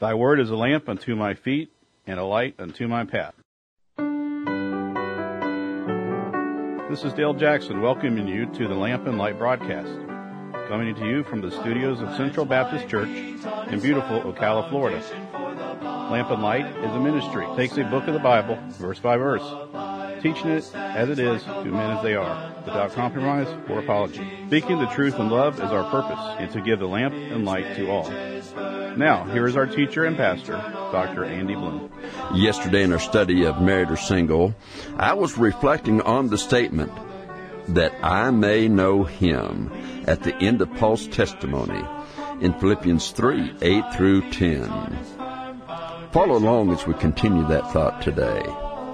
Thy word is a lamp unto my feet and a light unto my path. This is Dale Jackson welcoming you to the Lamp and Light broadcast, coming to you from the studios of Central Baptist Church in beautiful Ocala, Florida. Lamp and Light is a ministry. It takes a book of the Bible, verse by verse, teaching it as it is to men as they are, without compromise or apology. Speaking the truth in love is our purpose, and to give the lamp and light to all. Now, here is our teacher and pastor, Dr. Andy Bloom. Yesterday in our study of Married or Single, I was reflecting on the statement, that I may know him, at the end of Paul's testimony in Philippians 3, 8 through 10. Follow along as we continue that thought today.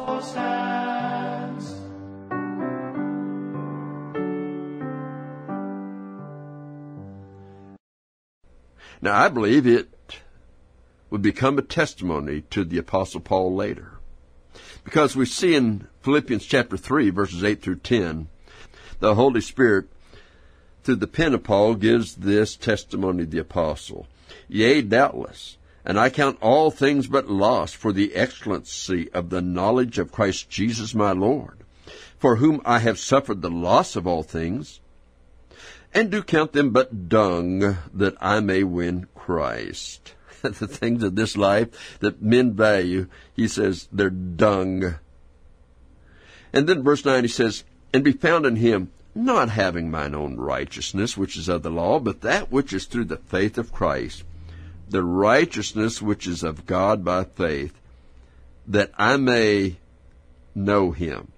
Now, I believe it would become a testimony to the Apostle Paul later. Because we see in Philippians chapter 3, verses 8 through 10, the Holy Spirit, through the pen of Paul, gives this testimony to the Apostle. Yea, doubtless, and I count all things but loss for the excellency of the knowledge of Christ Jesus my Lord, for whom I have suffered the loss of all things, and do count them but dung, that I may win Christ. The things of this life that men value, he says, they're dung. And then verse 9 he says, and be found in him, not having mine own righteousness, which is of the law, but that which is through the faith of Christ, the righteousness which is of God by faith, that I may know him,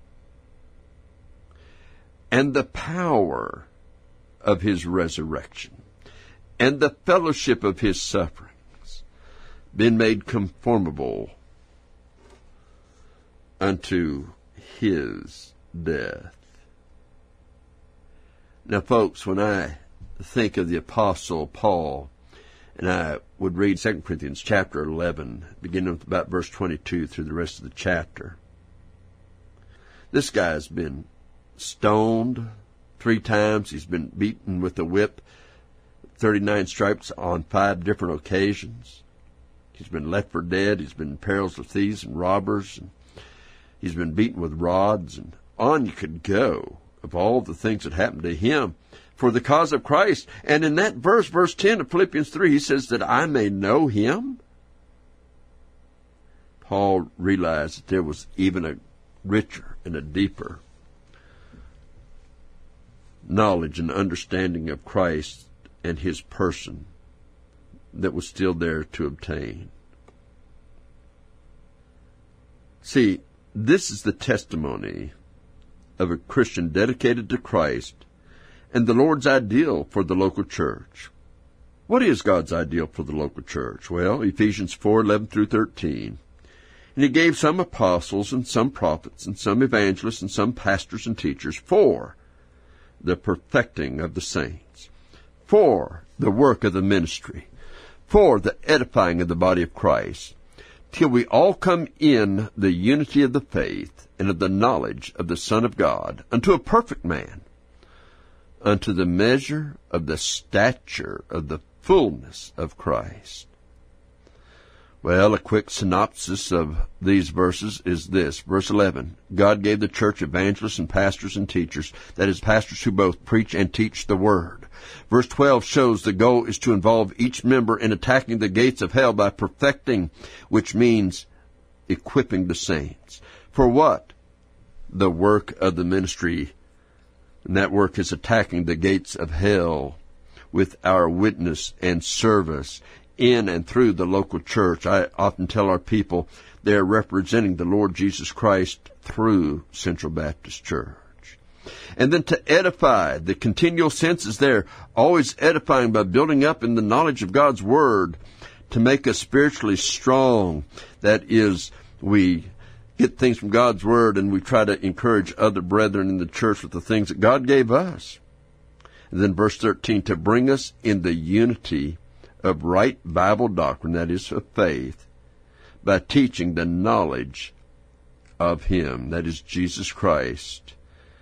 and the power of his resurrection, and the fellowship of his sufferings, been made conformable unto his death. Now, folks, when I think of the Apostle Paul, and I would read 2 Corinthians chapter 11, beginning with about verse 22 through the rest of the chapter, this guy has been stoned 3 times. He's been beaten with a whip, 39 stripes on 5 different occasions. He's been left for dead. He's been in perils of thieves and robbers. And he's been beaten with rods. And on you could go of all the things that happened to him for the cause of Christ. And in that verse, verse 10 of Philippians 3, he says that I may know him. Paul realized that there was even a richer and a deeper knowledge and understanding of Christ and his person that was still there to obtain. See, this is the testimony of a Christian dedicated to Christ and the Lord's ideal for the local church. What is God's ideal for the local church? Well, Ephesians 4:11 through 13. And he gave some apostles and some prophets and some evangelists and some pastors and teachers for the perfecting of the saints, for the work of the ministry, for the edifying of the body of Christ, till we all come in the unity of the faith and of the knowledge of the Son of God, unto a perfect man, unto the measure of the stature of the fullness of Christ. Well, a quick synopsis of these verses is this. Verse 11, God gave the church evangelists and pastors and teachers, that is, pastors who both preach and teach the Word. Verse 12 shows the goal is to involve each member in attacking the gates of hell by perfecting, which means equipping the saints. For what? The work of the ministry. And that work is attacking the gates of hell with our witness and service in and through the local church. I often tell our people they're representing the Lord Jesus Christ through Central Baptist Church. And then to edify, the continual sense is there, always edifying by building up in the knowledge of God's Word to make us spiritually strong. That is, we get things from God's Word and we try to encourage other brethren in the church with the things that God gave us. And then verse 13, to bring us in the unity of right Bible doctrine, that is, of faith, by teaching the knowledge of Him, that is, Jesus Christ.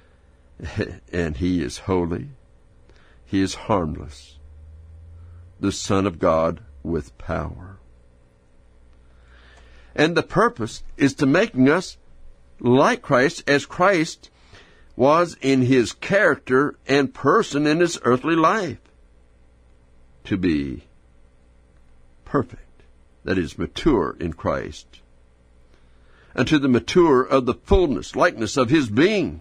And He is holy. He is harmless. The Son of God with power. And the purpose is to making us like Christ as Christ was in his character and person in his earthly life. To be perfect, that is, mature in Christ, unto the mature of the fullness, likeness of his being.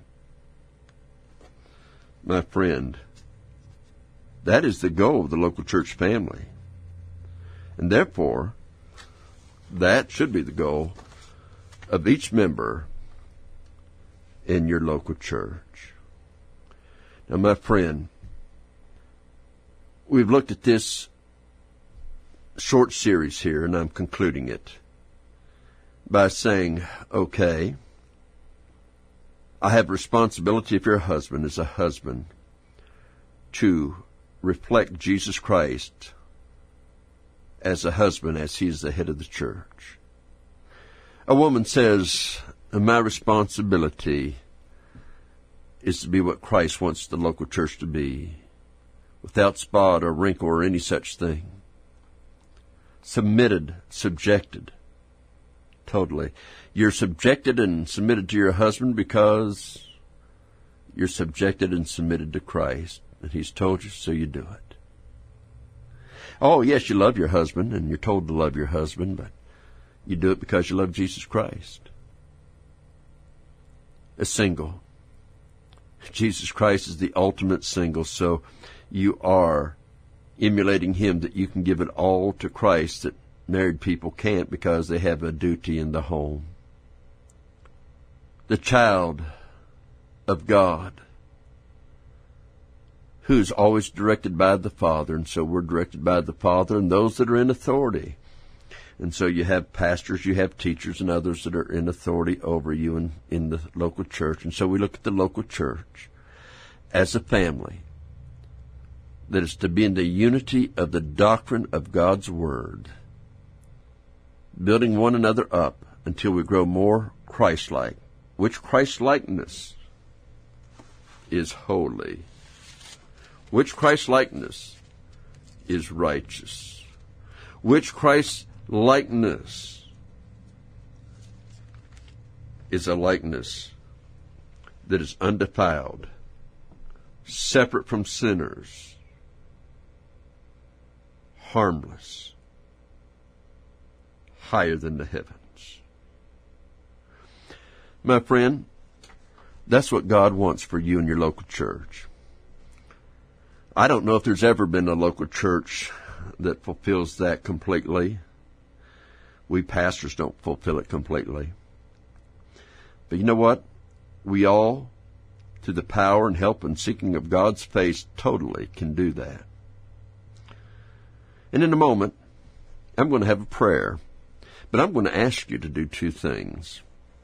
My friend, that is the goal of the local church family. And therefore, that should be the goal of each member in your local church. Now, my friend, we've looked at this short series here, and I'm concluding it by saying, okay, I have responsibility if you're a husband, as a husband, to reflect Jesus Christ as a husband, as he is the head of the church. A woman says, my responsibility is to be what Christ wants the local church to be, without spot or wrinkle or any such thing. Submitted, subjected, totally. You're subjected and submitted to your husband because you're subjected and submitted to Christ, and he's told you, so you do it. Oh, yes, you love your husband, and you're told to love your husband, but you do it because you love Jesus Christ. A single. Jesus Christ is the ultimate single, so you are emulating him, that you can give it all to Christ that married people can't because they have a duty in the home. The child of God, who's always directed by the Father, and so we're directed by the Father and those that are in authority. And so you have pastors, you have teachers, and others that are in authority over you in the local church. And so we look at the local church as a family that is to be in the unity of the doctrine of God's Word, building one another up until we grow more Christ-like, which Christ-likeness is holy, which Christ-likeness is righteous, which Christ-likeness is a likeness that is undefiled, separate from sinners, harmless, higher than the heavens. My friend, that's what God wants for you and your local church. I don't know if there's ever been a local church that fulfills that completely. We pastors don't fulfill it completely. But you know what? We all, through the power and help and seeking of God's face, totally can do that. And in a moment, I'm going to have a prayer, but I'm going to ask you to do two things.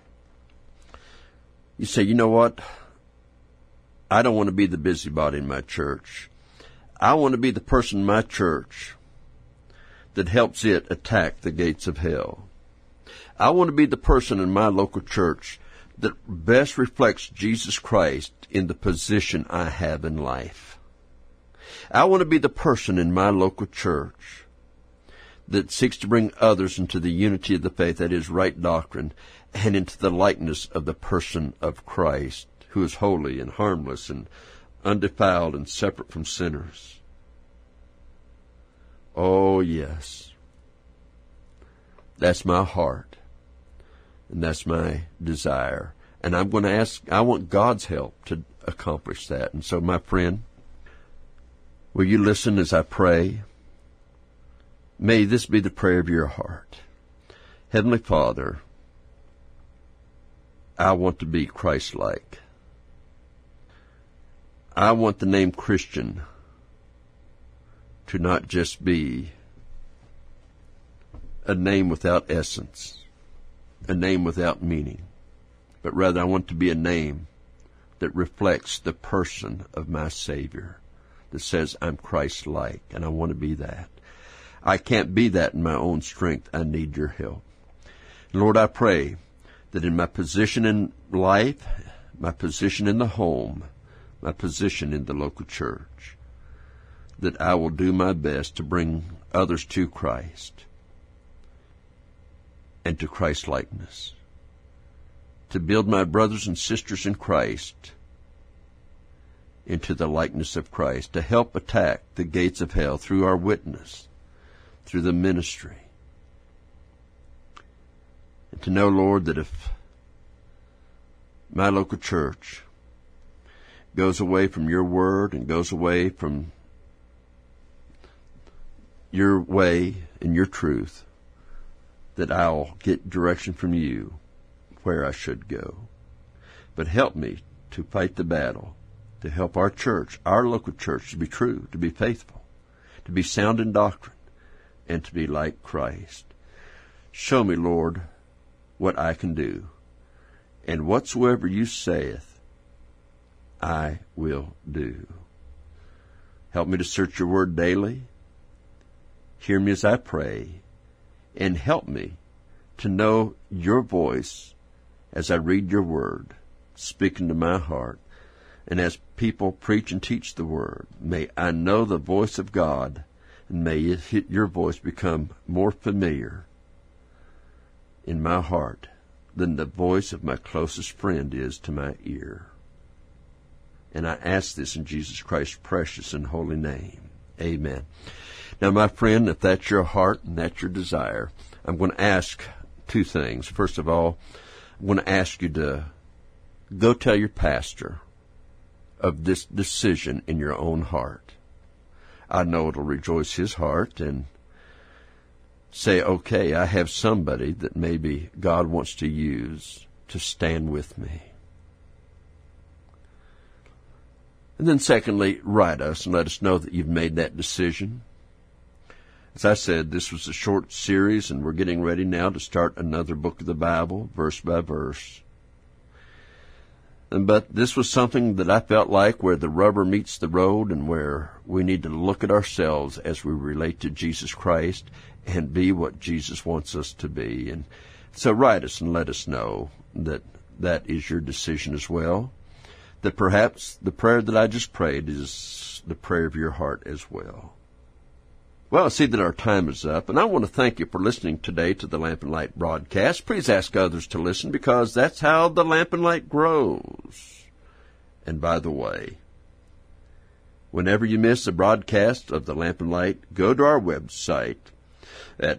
You say, you know what? I don't want to be the busybody in my church. I want to be the person in my church that helps it attack the gates of hell. I want to be the person in my local church that best reflects Jesus Christ in the position I have in life. I want to be the person in my local church that seeks to bring others into the unity of the faith, that is, right doctrine, and into the likeness of the person of Christ, who is holy and harmless and undefiled and separate from sinners. Oh, yes. That's my heart, and that's my desire. And I'm going to ask, I want God's help to accomplish that. And so, my friend, will you listen as I pray? May this be the prayer of your heart. Heavenly Father, I want to be Christ-like. I want the name Christian to not just be a name without essence, a name without meaning, but rather I want to be a name that reflects the person of my Savior, that says I'm Christ-like, and I want to be that. I can't be that in my own strength. I need your help. Lord, I pray that in my position in life, my position in the home, my position in the local church, that I will do my best to bring others to Christ and to Christ-likeness, to build my brothers and sisters in Christ into the likeness of Christ, to help attack the gates of hell through our witness, through the ministry. And to know, Lord, that if my local church goes away from your word and goes away from your way and your truth, that I'll get direction from you where I should go. But help me to fight the battle, to help our church, our local church, to be true, to be faithful, to be sound in doctrine, and to be like Christ. Show me, Lord, what I can do, and whatsoever you saith, I will do. Help me to search your word daily. Hear me as I pray, and help me to know your voice as I read your word, speaking to my heart. And as people preach and teach the word, may I know the voice of God, and may your voice become more familiar in my heart than the voice of my closest friend is to my ear. And I ask this in Jesus Christ's precious and holy name. Amen. Now, my friend, if that's your heart and that's your desire, I'm going to ask two things. First of all, I'm going to ask you to go tell your pastor of this decision in your own heart. I know it'll rejoice his heart, and say, okay, I have somebody that maybe God wants to use to stand with me. And then secondly, write us and let us know that you've made that decision. As I said, this was a short series, and we're getting ready now to start another book of the Bible, verse by verse. But this was something that I felt like where the rubber meets the road, and where we need to look at ourselves as we relate to Jesus Christ and be what Jesus wants us to be. And so write us and let us know that that is your decision as well, that perhaps the prayer that I just prayed is the prayer of your heart as well. Well, I see that our time is up, and I want to thank you for listening today to the Lamp and Light broadcast. Please ask others to listen, because that's how the Lamp and Light grows. And by the way, whenever you miss a broadcast of the Lamp and Light, go to our website at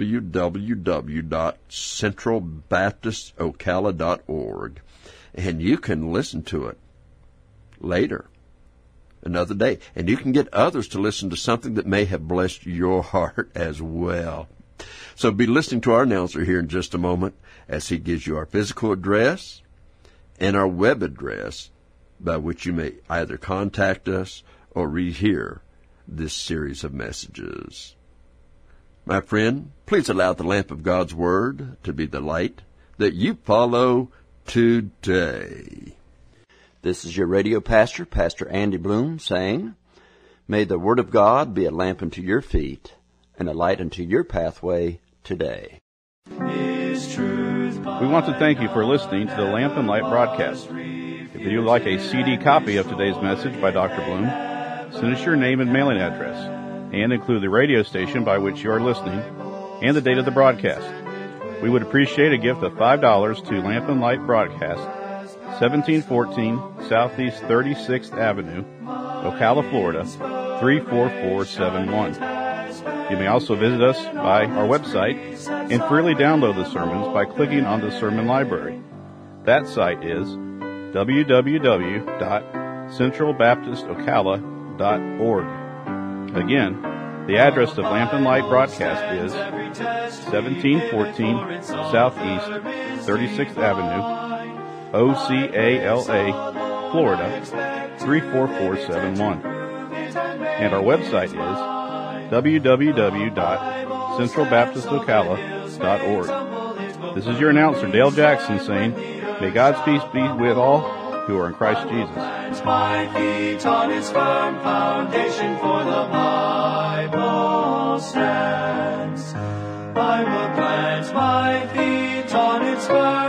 www.centralbaptistocala.org, and you can listen to it later, another day, and you can get others to listen to something that may have blessed your heart as well. So be listening to our announcer here in just a moment as he gives you our physical address and our web address by which you may either contact us or rehear this series of messages. My friend, please allow the lamp of God's Word to be the light that you follow today. This is your radio pastor, Pastor Andy Bloom, saying, may the Word of God be a lamp unto your feet and a light unto your pathway today. We want to thank you for listening to the Lamp and Light broadcast. If you would like a CD copy of today's message by Dr. Bloom, send us your name and mailing address, and include the radio station by which you are listening and the date of the broadcast. We would appreciate a gift of $5 to Lamp and Light Broadcast, 1714 Southeast 36th Avenue, Ocala, Florida, 34471. You may also visit us by our website and freely download the sermons by clicking on the sermon library. That site is www.centralbaptistocala.org. Again, the address of Lamp and Light Broadcast is 1714 Southeast 36th Avenue, Ocala, Florida, 34471. And our website is www.centralbaptistocala.org. This is your announcer, Dale Jackson, saying, may God's peace be with all who are in Christ Jesus. My feet on its firm foundation, for the Bible stands. I will plant my feet on its firm